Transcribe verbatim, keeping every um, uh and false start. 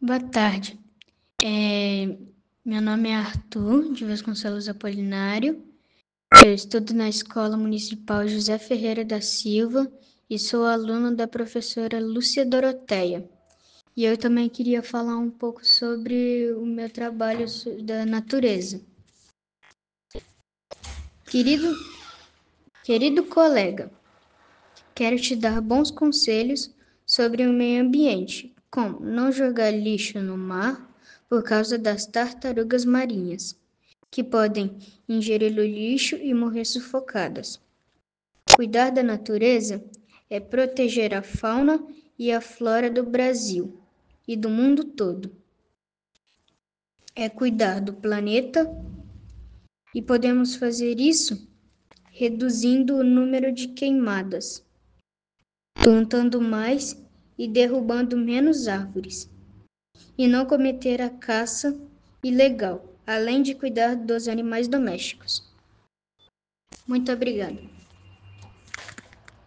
Boa tarde. É, Meu nome é Arthur de Vasconcelos Apolinário. Eu estudo na Escola Municipal José Ferreira da Silva e sou aluno da professora Lúcia Doroteia. E eu também queria falar um pouco sobre o meu trabalho da natureza. Querido, querido colega, quero te dar bons conselhos sobre o meio ambiente, como não jogar lixo no mar por causa das tartarugas marinhas, que podem ingerir o lixo e morrer sufocadas. Cuidar da natureza é proteger a fauna e a flora do Brasil e do mundo todo. É cuidar do planeta e podemos fazer isso reduzindo o número de queimadas, plantando mais e derrubando menos árvores, e não cometer a caça ilegal, além de cuidar dos animais domésticos. Muito obrigada.